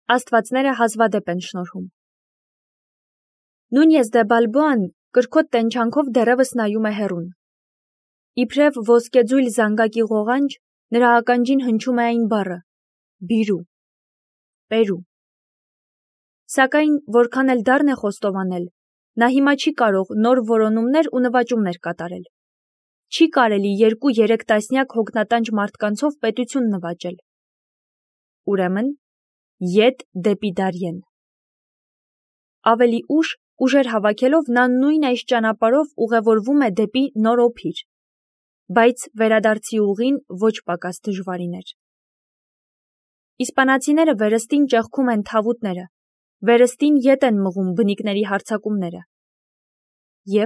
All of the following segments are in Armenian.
Աստվածները հազվադեպ են շնորհում։ Նունյես դե Բալբոան կրքոտ տենչանքով դեռևս նայում է հեռուն։ Իբրև ոսկեձույլ զանգակի ղողանջ, նրա ականջին հնչում է այն բառը՝ բիրու, պերու։ Սակայն որքան էլ դառն է խոստովանել, նա հիմա չի կարող նոր որոնումներ ու նվաճումներ կատարել։ Չի կարելի 2-3 տասնյակ հոգնատանջ մարդկանցով պետություն նվաճել։ Ուրեմն, ետ դեպի Դարիեն։ Ավելի ուշ, ուժեր հավաքելով, նա նույն այս ճանապարհով ուղևորվում է դեպի Նոր Օփիր, բայց վերադարձի ուղին ոչ պակաս դժվարին էր։ Իսպանացիները վերստին ճեղքում են թավուտները, վերստին ետ են մղում բնիկների հարձակումները։ Եվ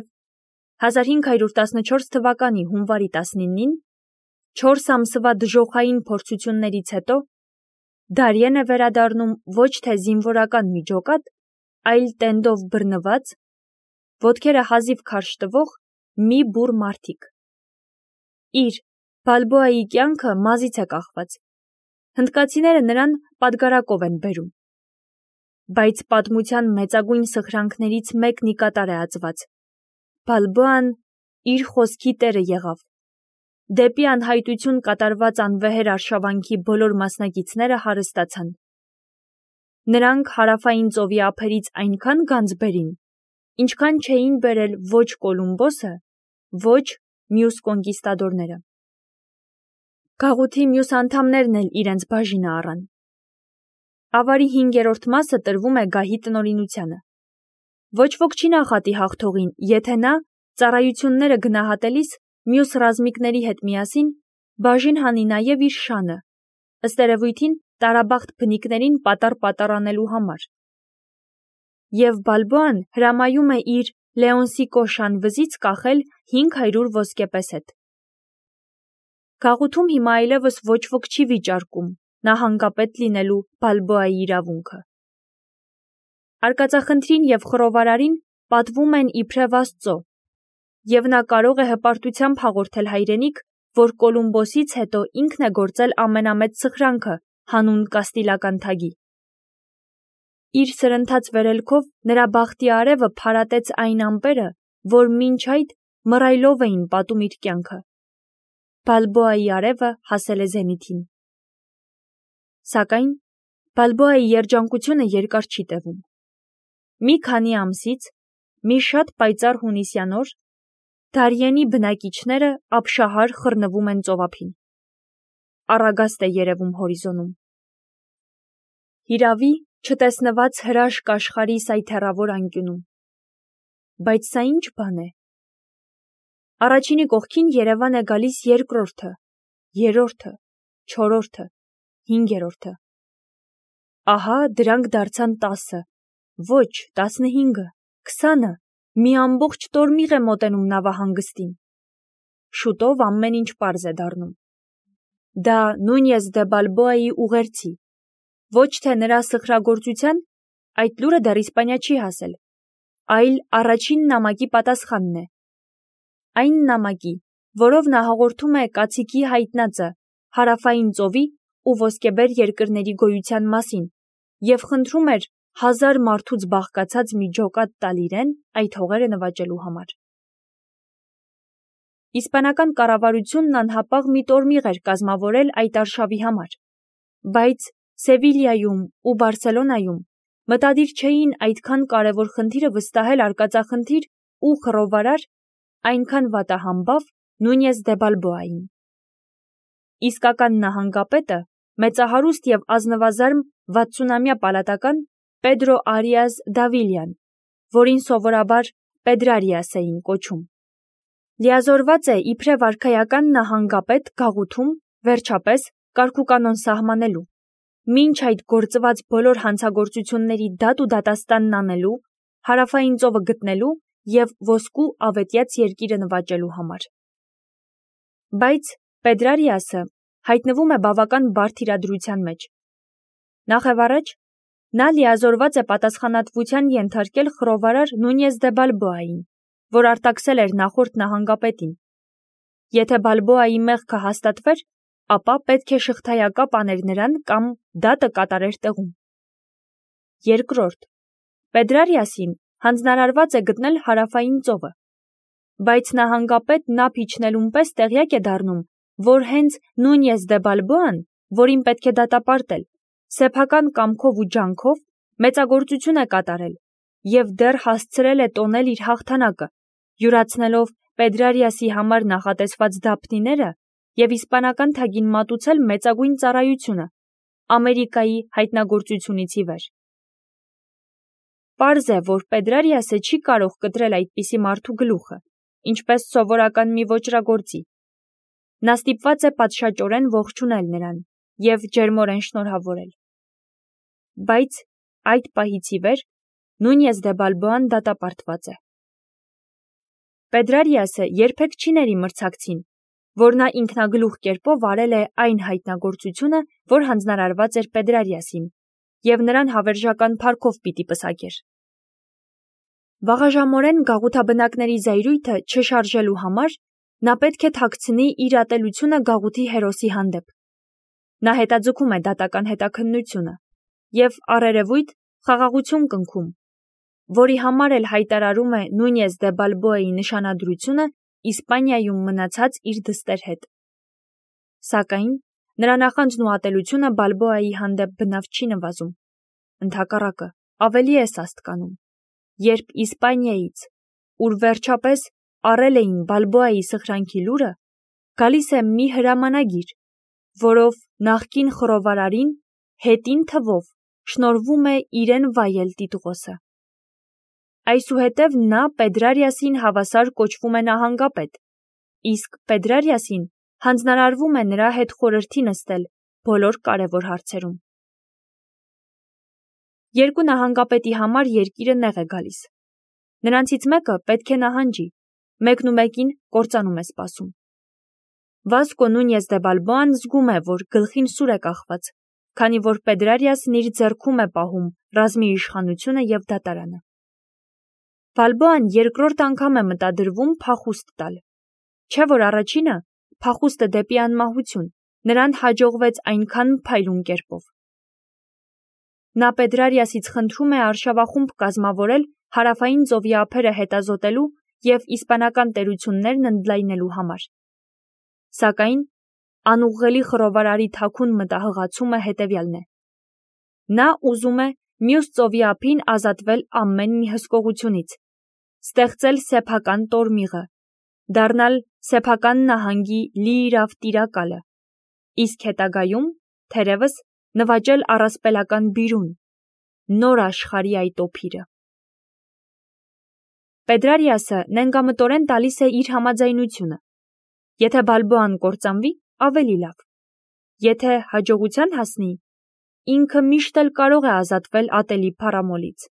1514 թվականի հունվարի 19-ին, 4 ամսվա դժոխային փորձություններից հետո, Դարիեն է վերադառնում ոչ թե զինվորական միջոկատ, այլ տենդով բռնված, ոտքերը հազիվ քարշ տվող մի բուռ մարդիկ։ Իր Բալբոայի կյանքը մազից է կախված։ Հնդկացիները նրան պատգարակով են բերում։ Բայց պատմության մեծագույն սխրանքներից մեկն ի կատար է ածված։ Բալբոան իր խոսքի տերը եղավ։ Դեպի անհայտություն կատարված անվեհեր արշավանքի բոլոր մասնակիցները հարստացան։ Նրանք հարավային ծովի ափերից այնքան գանձ բերին, ինչքան չէին բերել ոչ Կոլումբոսը, ոչ մյուս կոնկիստադորները։ Գաղութի մյուս անդամներն էլ իրենց բաժինը առան։ Ավարի 5-րդ մասը տրվում է գահի տնօրինությանը։ Ոչ ոք չի նախատի հաղթողին, եթե նա ծառայությունները գնահատելիս մյուս ռազմիկների հետ միասին բաժին հանի նաև իր շանը, ըստ երևույթին տարաբախտ բնիկներին պատառ անելու համար։ Եվ Բալբոան հրամայում է իր Լեոնսիկո շանվզից կախել 500 ոսկեպեսետ։ Գաղութում հիմա այլևս ոչ ոք չի վիճարկում նահանգապետ լինելու Բալբոայի իրավունքը։ Արկածախնդրին և խռովարարին պատվում են իբրև Աստծո, և նա կարող է հպարտությամբ հաղորդել հայրենիք, որ Կոլումբոսից հետո ինքն է գործել ամենամեծ սխրանքը հանուն կաստիլական թագի։ Իր սրընթաց վերելքով նրա բախտի արևը փարատեց այն ամպերը, որ մինչ այդ մռայլով էին պատում իր կյանքը։ Բալբոայի արևը հասել է զենիթին։ Սակայն Բալբոայի երջանկությունը երկար չի տևում։ Մի քանի ամսից, մի շատ պայծառ հունիսյան օր, Դարիենի բնակիչները ապշահար խռնվում են ծովափին։ Առագաստ է երևում հորիզոնում։ Հիրավի, չտեսնված հրաշք աշխարհի սայթեռավոր անկյունում։ Բայց սա ինչ բան է։ Առաջինի կողքին Երևան է գալիս երկրորդը, երրորդը, չորրորդը, 5-րդը։ Ահա դրանք դարձան 10, ոչ 15, 20, մի ամբողջ տորմիղ է մոտենում նավահանգստին։ Շուտով ամեն ինչ պարզ է դառնում։ Դա Նունյես դե Բալբոայի ուղերձի, ոչ թե նրա սխրագործության, այդ լուրը դեռ Իսպանիա չի հասել, այլ առաջին նամակի պատասխանն է։ Այն նամակի, որով նա հաղորդում է կացիկի հայտնածը հարավային ծովի ու ոսկեբեր երկրների գոյության մասին և խնդրում էր 1000 մարդուց բաղկացած մի ջոկատ տալ իրեն այդ հողերը նվաճելու համար։ Իսպանական կառավարությունն անհապաղ մի տորմիղ էր կազմավորել այդ արշավի համար, բայց Սևիլիայում ու Բարսելոնայում մտադիր չէին այդքան կարևոր խնդիրը վստահել արկածախնդիր ու խռովարար, այնքան վատահամբավ Նունյես դե Բալբոային։ Իսկական նահանգապետը մեծահարուստ և ազնվազարմ 60-ամյա պալատական Պեդրո Արիաս Դավիլյան, որին սովորաբար Պետրարիաս էին կոչում, լիազորված է իբրև արքայական նահանգապետ գաղութում վերջապես կարգուկանոն սահմանելու, մինչ այդ գործված բոլոր հանցագործությունների դատ ու դատաստանն անելու, հարավային ծովը գտնելու և ոսկու ավետյաց երկիրը նվաճելու համար։ Բայց Պետրարիասը հայտնվում է բավական բարդ իրադրության մեջ։ Նախևառաջ, նա լիազորված է պատասխանատվության ենթարկել խռովարար Նունյես դե Բալբոային, որ արտաքսել էր նախորդ նահանգապետին։ Եթե Բալբոայի մեղքը հաստատվեր, ապա պետք է շղթայակապ աներ նրան կամ դատը կատարեր տեղում։ Երկրորդ, Պետրարիասին հանձնարարված է գտնել հարավային ծովը, բայց նահանգապետ Նապ իջնելուն պես տեղյակ է դառնում, որ հենց Նունյես դե Բալբոան, որին պետք է դատապարտել, սեփական կամքով ու ջանքով մեծագործություն է կատարել և դեռ հասցրել է տոնել իր հաղթանակը, յուրացնելով Պետրարիասի համար նախատեսված դափնիները և իսպանական թագին մատուցել մեծագույն ծառայությունը Ամերիկայի հայտնագործությունից ի վեր։ Պարզ է, որ Պետրարիասը չի կարող կտրել այդպիսի մարդու գլուխը, ինչպես սովորական մի ոճրագործի։ Նա ստիպված է պատշաճորեն ողջունել նրան և ջերմորեն շնորհավորել։ Բայց այդ պահից ի վեր Նունյես դե Բալբոան դատապարտված է։ Պետրարիասը երբեք չի ների մրցակցին, որ նա ինքնագլուխ կերպով արել է այն հայտնագործությունը, որ հանձնարարված էր Պետրարիասին, և նրան հավերժական փառքով պիտի պսակեր։ Վաղաժամորեն գաղութաբնակների զայրույթը չշարժելու համար նա պետք է թաքցնի իր ատելությունը գաղութի հերոսի հանդեպ։ Նա հետաձգում է դատական հետաքննությունը և առերևույթ խաղաղություն կնքում, որի համար էլ հայտարարում է Նունյես դե Բալբոայի նշանադրությունը Իսպանիայում մնացած իր դստեր հետ։ Սակայն նրա նախանձն ու ատելությունը Բալբոայի հանդեպ բնավ չի նվազում, ընդհակառակը ավելի է սաստկանում, երբ Իսպանիայից, ուր վերջապես առել էին Բալբոայի սխրանքի լուրը, գալիս է մի հրամանագիր, որով նախկին խռովարարին հետին թվով շնորհվում է իրեն վայել տիտղոսը։ Այսուհետև նա Պետրարիասին հավասար կոչվում է նահանգապետ, իսկ Պետրարիասին հանձնարարվում է նրա հետ խորհրդի նստել բոլոր կարևոր հարցերում։ Երկու նահանգապետի համար երկիրը նեղ է գալիս։ Նրանցից մեկը պետք է նահանջի, մեկնումեկին կործանում է սպասում։ Վասկո Նունյես դե Բալբոան զգում է, որ գլխին սուր է կախված, քանի որ Պետրարիասն իր ձեռքում է պահում ռազմի իշխանությունը և դատարանը։ Բալբոան երկրորդ անգամ է մտադրվում փախուստ տալ, չէ՞ որ առաջինը, փախուստը դեպի անմահություն, նրան հաջողվեց այնքան փայլուն կերպով։ Նա Պետրարիասից խնդրում է արշավախումբ կազմավորել հարավային ծովի ափերը հետազոտելու և իսպանական տերություններն ընդլայնելու համար։ Սակայն անուղղելի խռովարարի թաքուն մտահղացումը հետևյալն է. նա ուզում է մյուս ծովի ափին ազատվել ամեն մի հսկողությունից, ստեղծել սեփական տորմիղը, դառնալ սեփական նահանգի լիիրավ տիրակալը, իսկ հետագայում, թերևս, նվաճել առասպելական բիրուն, նոր աշխարհի այդ օփիրը։ Պետրարիասը նենգամտորեն տալիս է իր համաձայնությունը։ Եթե Բալբոան կործանվի, ավելի լավ։ Եթե հաջողության հասնի, ինքը միշտ էլ կարող է ազատվել ատելի փառամոլից։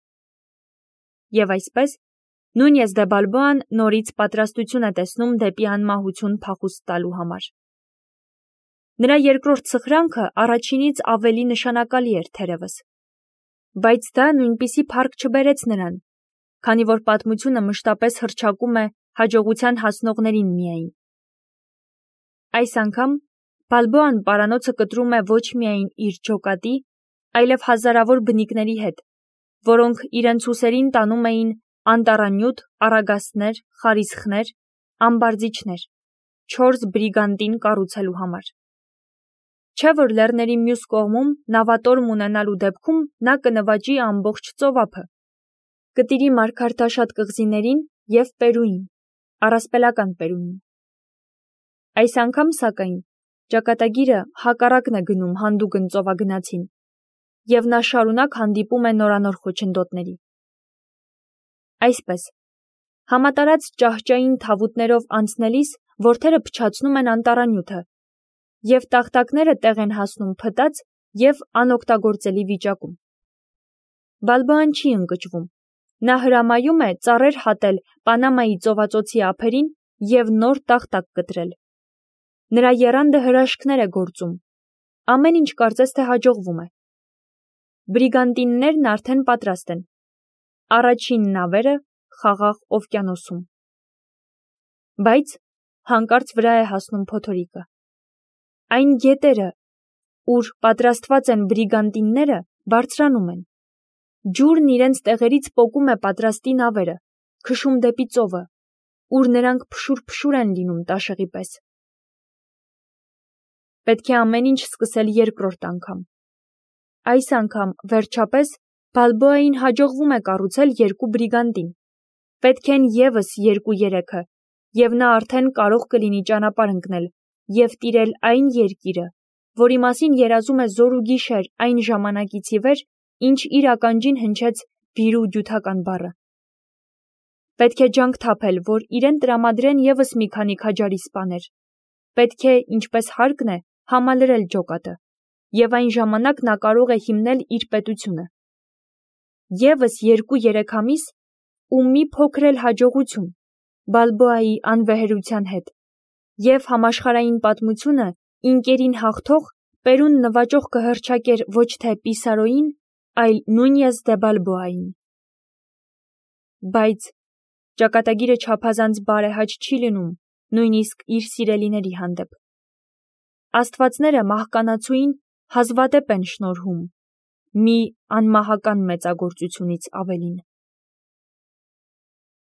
Եվ այսպես, Նունյես դե Բալբոան նորից պատրաստություն է տեսնում դեպի անմահություն փախուստ տալու համար։ Նրա երկրորդ սխրանքը առաջինից ավելի նշանակալի էր թերևս, բայց դա նույնպիսի փառք չբերեց նրան, քանի որ պատմությունը մշտապես հռչակում է հաջողության հասնողներին միայն։ Այս անգամ Բալբոան պարանոցը կտրում է ոչ միայն իր ջոկատի, այլև հազարավոր բնիկների հետ, որոնք իրենց ուսերին տանում էին անտառանյութ, առագաստներ, խարիսխներ, ամբարձիչներ, 4 բրիգանտին կառուցելու համար։ Չէ՞ որ լեռների մյուս կողմում նավատորմ ունենալու դեպքում նա կնվաճի ամբողջ ծովափը, կտիրի մարգարտաշատ կղզիներին և Պերուին, առասպելական Պերուին։ Այս անգամ, սակայն, ճակատագիրը հակառակն է գնում հանդուգն ծովագնացին, և նա շարունակ հանդիպում է նորանոր խոչընդոտների։ Այսպես, համատարած ճահճային թավուտներով անցնելիս որդերը փչացնում են անտառանյութը, և տախտակները տեղ են հասնում փտած և անօգտագործելի վիճակում։ Բալբոան չի ընկճվում, նա հրամայում է ծառեր հատել Պանամայի ծովածոցի ափերին և նոր տախտակ կտրել։ Նրա եռանդը հրաշքներ է գործում, ամեն ինչ կարծես թե հաջողվում է։ Բրիգանտիններն արդեն պատրաստ են։ Առաջին նավերը խաղաղ օվկիանոսում։ Բայց հանկարծ վրա է հասնում փոթորիկը։ Այն գետերը, ուր պատրաստված են բրիգանտինները, բարձրանում են, Ջուրն իրենց տեղերից պոկում է պատրաստի նավերը, քշում դեպի ծովը, ուր նրանք փշուր-փշուր են լինում տաշեղի պես։ Պետք է ամեն ինչ սկսել երկրորդ անգամ։ Այս անգամ, վերջապես, Բալբոային հաջողվում է կառուցել 2 բրիգանդին։ Պետք են ևս 2-3-ը, և նա արդեն կարող կլինի ճանապարհ ընկնել և տիրել այն երկիրը, որի մասին երազում է զոր ու գիշեր այն ժամանակից ի վեր, ինչ իր ականջին հնչեց «բիրու» գյուտական բառը։ Պետք է ջանք թափել, որ իրեն տրամադրեն ևս մի քանի քաջարի սպաներ։ Պետք է, ինչպես հարկն է, համալրել ջոկատը, և այն ժամանակ նա կարող է հիմնել իր պետությունը։ ԵՒս 2-3 ամիս ու մի փոքր էլ հաջողություն Բալբոայի անվեհերության հետ, և համաշխարհային պատմությունը ինկերին հաղթող Պերուն նվաճող կհռչակեր ոչ թե Պիսարոյին, այլ Նունյես դե Բալբոային։ Բայց ճակատագիրը չափազանց բարեհաճ չի լինում նույնիսկ իր սիրելիների հանդեպ։ Աստվածները մահկանացուին հազվադեպ են շնորհում մի անմահական մեծագործությունից ավելին։